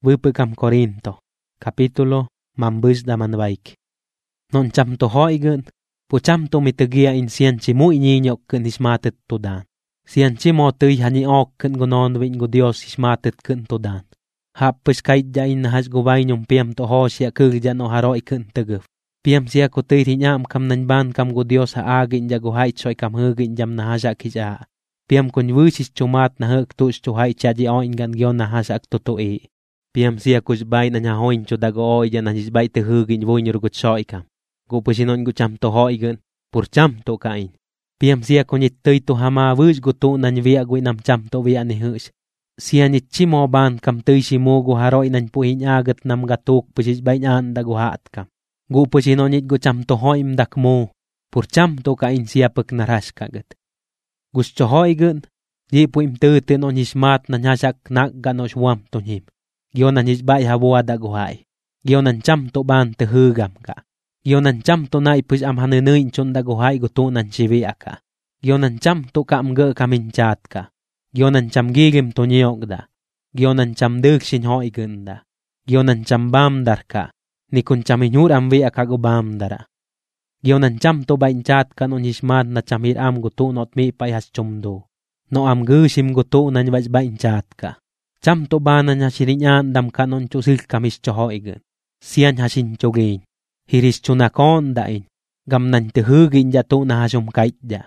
Wipikam Corinto. Capítulo mambus da manbaik. Non cham to hoigen. Po cham to mitagia in sian chi muy niño ken ismatet todan. Sian chi mo tuy hani ok ken gonon win go Dios ismatet ken todan. Hapes kait ja in has go vainum piam to ho sia kirjan o haroi ken tegef. Piam sia ko tuy hinyam kam nan ban kam go Dios ha agin ja go hait soy kam hugin jam na hasa kija. Piam kon wusis chumat na huk tus to hait chaji o ingan gyon na hasa ak toto e. Piam sia kus bay na nya hoin cho dago o ja na his bay te hugin voin rugut soy kam. Go pasinon go cham to hoigen, pur cham to kain. Piam sia ko nyit tuy to hama wus go to nan via go nam cham to via ni hus. Sia nyit chimo ban kam tuy si mo go haroi nan po hinyagat nam gatok pasis bay nyan da go haat kam. Go pasinon nyit go cham to hoim dak mo, pur cham to kain sia pek naras kaget. Gusto hoigen, di po im tuten on hismat nan hasak nak ganos wam to him. Gyon nan his bay hawa da go hai. Gyon nan cham to ban te hugam ka. Gyonan cham to na ipus am hanenein chon da go hai go to nan chivi aka. Gyonan cham to kam ge kamin chat ka. Gyonan cham gigim to nyok da. Gyonan cham dek sin hoi genda. Gyonan cham bam dar ka. Nikun cham inyur am vi aka go bam dara. Gyonan cham to bain chat ka non hismat na chamir am go to not mi pay has chumdo. No am gusim go to nan vaj bain chat ka. Cham to banan nya sirinyan dam ka non chusil kamis cho hoi gen. Sian hasin chogin. Hiris chunakon dain. Gam nan te hugin ja to na hasum kait ja.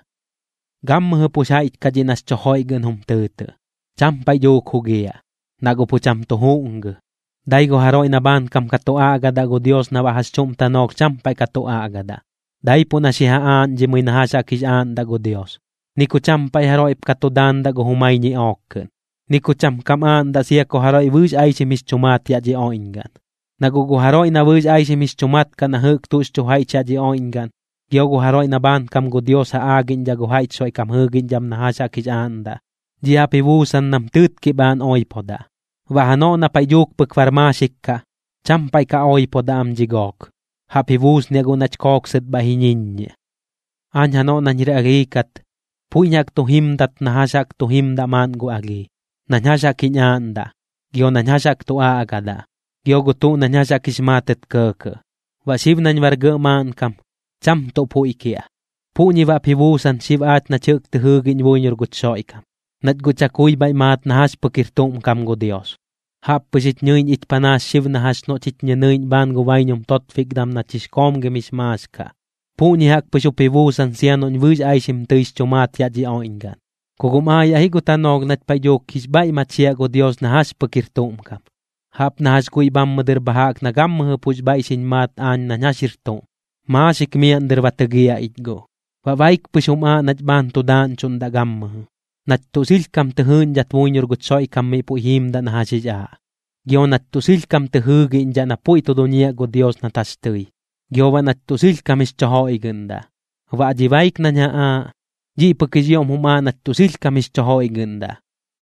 Gam he po sait ka jinas chohoy gen hum tete. Cham pa yo kugea. Nago po cham to hung. Dai go haroy na ban kam kato agada go Dios na bahas chum tanok cham pa kato agada. Dai po na sihaan jimoy na hasa kisaan da go Dios. Niku cham pa haroy kato dan da go humay ni okken. Niku cham kamaan da siya ko haroy wus ay si mis chumat ya ji oingan. Naguguharoy na wuz ay si mis chumat ka na huk tus chuhay cha di oingan. Gyoguharoy na ban kam go Dios sa agin ja guhay soy kam hugin jam na hasa kisanda. Di hapi wusan nam tut ki ban oy poda. Wahano na payuk pagfarmasik ka. Champay ka oy poda am jigok. Hapi wuz niya gunachkok set bahinin niya. Anyano na niragikat. Puinyak to himdat na hasak to himdaman go agi. Nanyasak kinyanda. Gyo nanyasak to aagada. Gyogo to na niya sa kismatet keke. Wasib na niwarga man kam. Cham to po ikia. Po ni wa piwusan sib at na chuk te hugin wunyor gut soy kam. Nat gut chakuy bay mat na has pakirtum kam go Dios. Hap pasit nyoin it panas sib na has no chit nyoin ban go wainyom tot figdam na chiskom gemis mas ka. Po ni hak paso piwusan siya no nywuj ay sim tuis chumat ya di oingan. Kugumay ay gutanog nat payok kisbay matsiya go Dios na has pakirtum kam. Hap na has kuy bam mader bahak na gam mahapuj bay sin mat an na nyasirto. Masik miyan der watagia itgo. Wawaik pusuma nat banto dan chunda gam maha. Nat tusil kam tehun jat wunyor gutsoy kam mi pu him da na hasija. Gyo nat tusil kam tehugin ja na pu ito dunia go Dios na tastoy. Gyo wa nat tusil kam ischahoy ganda. Wa jivaik na nya a. Ji pakijyom huma nat tusil kam ischahoy ganda.